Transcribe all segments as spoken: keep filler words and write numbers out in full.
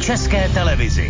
České televizi.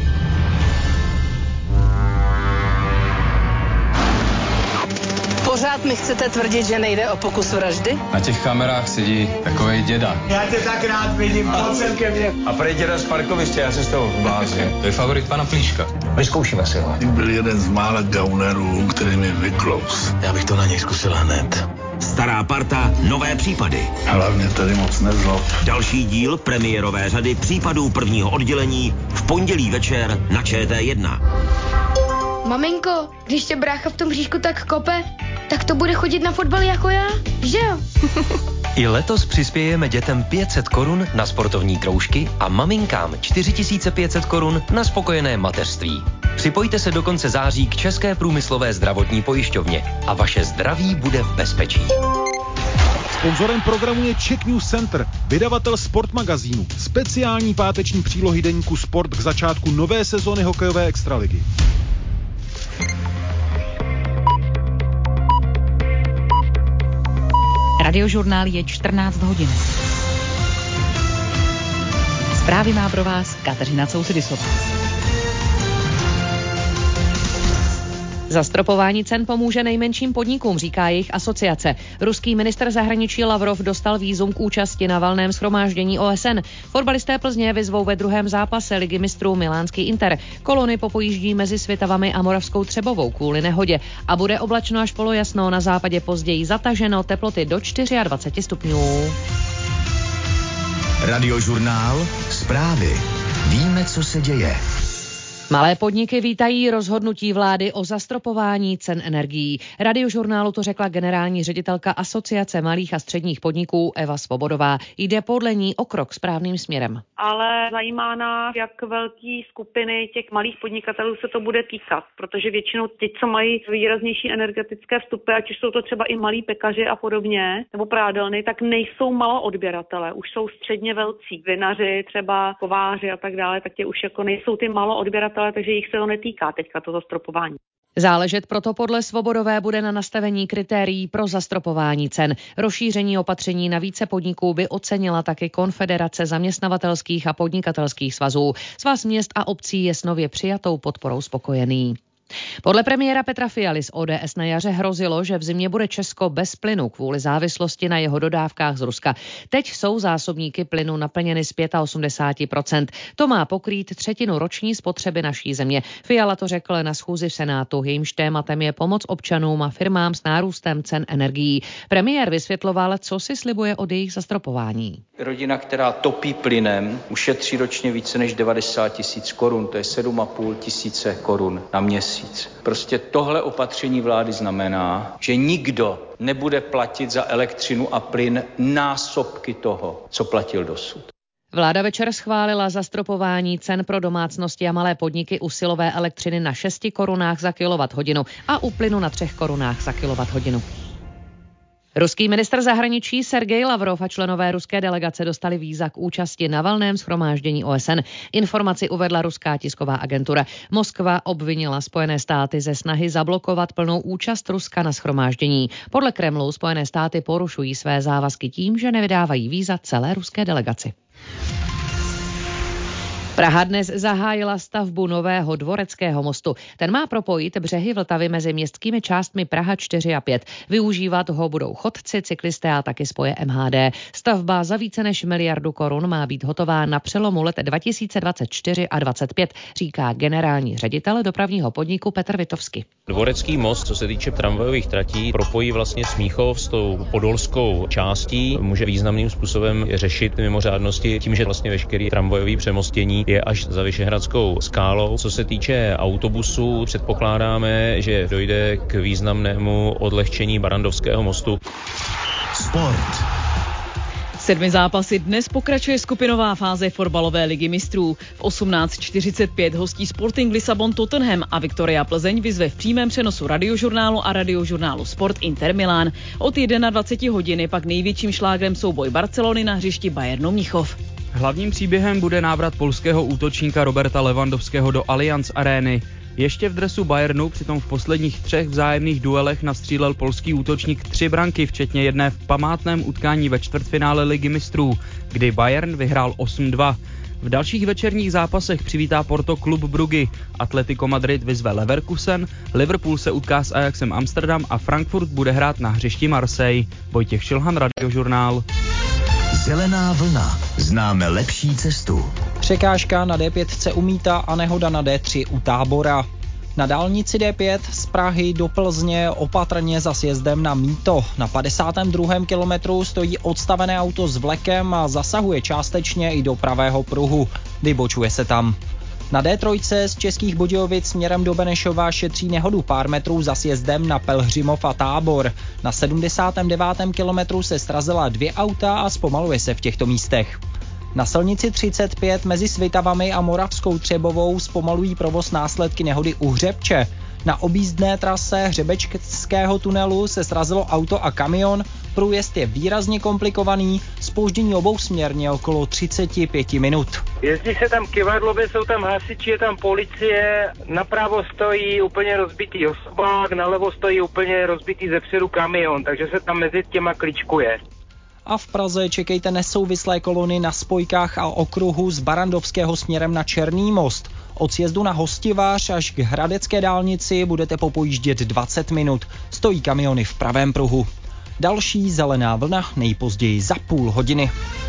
Pořád mi chcete tvrdit, že nejde o pokus vraždy? Na těch kamerách sedí takovej děda. Já tě tak rád vidím, pojď ke mně. A prej děda z parkoviště, já se z toho blázním. To je favorit pana Plíška. Vyzkoušíme si ho. Byl jeden z mála gaunerů, který mi vyklous. Já bych to na něj zkusil hned. Stará parta, nové případy. Hlavně tady moc nezlob. Další díl premiérové řady případů prvního oddělení v pondělí večer na Č T jedna. Maminko, když tě brácha v tom bříšku tak kope, tak to bude chodit na fotbal jako já, že jo? I letos přispějeme dětem pět set korun na sportovní kroužky a maminkám čtyři tisíce pět set korun na spokojené mateřství. Připojte se do konce září k České průmyslové zdravotní pojišťovně a vaše zdraví bude v bezpečí. Sponzorem programu je Czech News Center, vydavatel Sport magazínu. Speciální páteční přílohy deníku Sport k začátku nové sezóny hokejové extraligy. Radiožurnál je čtrnáct hodin. Zprávy má pro vás Kateřina Coutydisová. Zastropování cen pomůže nejmenším podnikům, říká jejich asociace. Ruský ministr zahraničí Lavrov dostal vízum k účasti na valném shromáždění O S N. Fotbalisté Plzně vyzvou ve druhém zápase Ligy mistrů milánský Inter. Kolony popojíždí mezi Svitavami a Moravskou Třebovou kvůli nehodě a bude oblačno až polojasno, na západě později zataženo, teploty do dvacet čtyři stupňů. Radiožurnál, zprávy. Víme, co se děje. Malé podniky vítají rozhodnutí vlády o zastropování cen energií. Radiožurnálu to řekla generální ředitelka Asociace malých a středních podniků Eva Svobodová. Jde podle ní o krok správným směrem. Ale zajímá nás, jak velký skupiny těch malých podnikatelů se to bude týkat, protože většinou ti, co mají výraznější energetické vstupy, ať už jsou to třeba i malí pekaři a podobně, nebo prádelny, tak nejsou maloodběratele, už jsou středně velcí. Vinaři, třeba kováři a tak dále, tak tě už jako nejsou ty maloodběratele, takže jich se to netýká teďka to zastropování. Záležet proto podle Svobodové bude na nastavení kritérií pro zastropování cen. Rozšíření opatření na více podniků by ocenila taky Konfederace zaměstnavatelských a podnikatelských svazů. Svaz měst a obcí je s nově přijatou podporou spokojený. Podle premiéra Petra Fialy z O D S na jaře hrozilo, že v zimě bude Česko bez plynu kvůli závislosti na jeho dodávkách z Ruska. Teď jsou zásobníky plynu naplněny z osmdesát pět procent. To má pokrýt třetinu roční spotřeby naší země. Fiala to řekl na schůzi v Senátu. Jejímž tématem je pomoc občanům a firmám s nárůstem cen energií. Premiér vysvětloval, co si slibuje od jejich zastropování. Rodina, která topí plynem, ušetří ročně více než devadesát tisíc korun, to je sedm a půl tisíce korun na měsíc. Prostě tohle opatření vlády znamená, že nikdo nebude platit za elektřinu a plyn násobky toho, co platil dosud. Vláda večer schválila zastropování cen pro domácnosti a malé podniky u silové elektřiny na šesti korunách za kilowatthodinu a u plynu na třech korunách za kilowatthodinu. Ruský ministr zahraničí Sergej Lavrov a členové ruské delegace dostali víza k účasti na valném shromáždění O S N. Informaci uvedla ruská tisková agentura. Moskva obvinila Spojené státy ze snahy zablokovat plnou účast Ruska na shromáždění. Podle Kremlu Spojené státy porušují své závazky tím, že nevydávají víza celé ruské delegaci. Praha dnes zahájila stavbu nového Dvoreckého mostu. Ten má propojit břehy Vltavy mezi městskými částmi Praha čtyři a pět. Využívat ho budou chodci, cyklisté a taky spoje M H D. Stavba za více než miliardu korun má být hotová na přelomu let dva tisíce dvacet čtyři a dvacet pět, říká generální ředitel dopravního podniku Petr Vitovsky. Dvorecký most, co se týče tramvajových tratí, propojí vlastně Smíchov s tou podolskou částí. Může významným způsobem řešit mimořádnosti tím, že vlastně veškerý tramvajový přemostění je až za Vyšehradskou skálou. Co se týče autobusů, předpokládáme, že dojde k významnému odlehčení Barrandovského mostu. Sport. Sedmi zápasy dnes pokračuje skupinová fáze fotbalové ligy mistrů. V osmnáct čtyřicet pět hostí Sporting Lisabon Tottenham a Viktoria Plzeň vyzve v přímém přenosu Radiožurnálu a Radiožurnálu Sport Inter Milán. Od dvacet jedna hodiny pak největším šlágrem souboj Barcelony na hřišti Bayernu Mnichov. Hlavním příběhem bude návrat polského útočníka Roberta Lewandowského do Allianz Arény. Ještě v dresu Bayernu přitom v posledních třech vzájemných duelech nastřílel polský útočník tři branky, včetně jedné v památném utkání ve čtvrtfinále ligy mistrů, kdy Bayern vyhrál osm dva. V dalších večerních zápasech přivítá Porto klub Bruggy, Atletico Madrid vyzve Leverkusen, Liverpool se utká s Ajaxem Amsterdam a Frankfurt bude hrát na hřišti Marseille. Vojtěch Šilhan, Radiožurnál. Zelená vlna. Známe lepší cestu. Překážka na D pět umítá a nehoda na D tři u Tábora. Na dálnici D pět z Prahy do Plzně opatrně za sjezdem na Mýto. Na padesátém druhém kilometru stojí odstavené auto s vlekem a zasahuje částečně i do pravého pruhu. Vybočuje se tam. Na D tři z Českých Budějovic směrem do Benešova šetří nehodu pár metrů za sjezdem na Pelhřimov a Tábor. Na sedmdesátém devátém kilometru se srazila dvě auta a zpomaluje se v těchto místech. Na silnici třicet pět mezi Svitavami a Moravskou Třebovou zpomalují provoz následky nehody u Hřebče. Na objízdné trase Hřebečského tunelu se srazilo auto a kamion, průjezd je výrazně komplikovaný, zpoždění obousměrně okolo třicet pět minut. Jezdí se tam kyvadlově, jsou tam hasiči, je tam policie, napravo stojí úplně rozbitý osobák, nalevo stojí úplně rozbitý zepředu kamion, takže se tam mezi těma kličkuje. A v Praze čekejte nesouvislé kolony na spojkách a okruhu z Barandovského směrem na Černý most. Od sjezdu na Hostivář až k Hradecké dálnici budete popojíždět dvacet minut. Stojí kamiony v pravém pruhu. Další zelená vlna nejpozději za půl hodiny.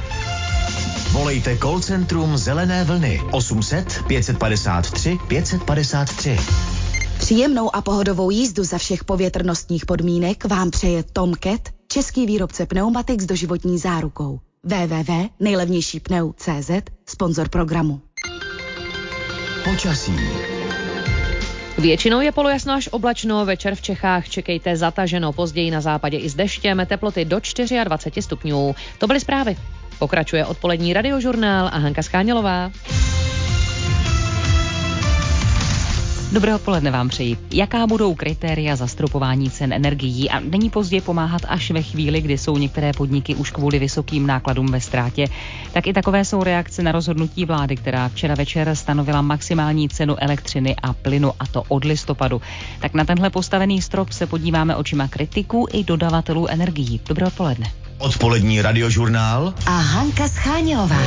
Volejte call centrum Zelené vlny osm set pět padesát tři pět padesát tři. Příjemnou a pohodovou jízdu za všech povětrnostních podmínek vám přeje Tom Cat, český výrobce pneumatik s doživotní zárukou. w w w tečka nejlevnější pneu tečka cé zet, sponzor programu. Počasí. Většinou je polojasno až oblačno, večer v Čechách čekejte zataženo, později na západě i s deštěm, teploty do dvacet čtyři stupňů. To byly zprávy. Pokračuje odpolední Radiožurnál a Hanka Schánělová. Dobré odpoledne vám přeji. Jaká budou kritéria zastropování cen energií a není pozdě pomáhat až ve chvíli, kdy jsou některé podniky už kvůli vysokým nákladům ve ztrátě, tak i takové jsou reakce na rozhodnutí vlády, která včera večer stanovila maximální cenu elektřiny a plynu, a to od listopadu. Tak na tenhle postavený strop se podíváme očima kritiků i dodavatelů energií. Dobré odpoledne. Odpolední Radiožurnál a Hanka Schánělová.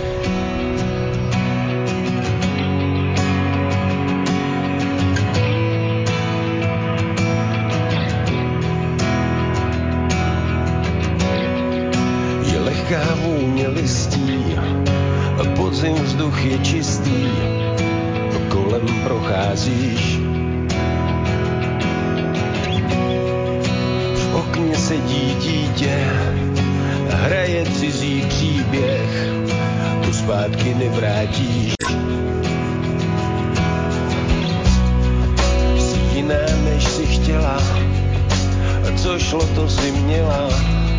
Vůně listí, podzim vzduch je čistý, kolem procházíš. V okně sedí dítě, hraje cizí příběh, tu zpátky nevrátíš. Jsi jiná, než si chtěla, co šlo, to si měla.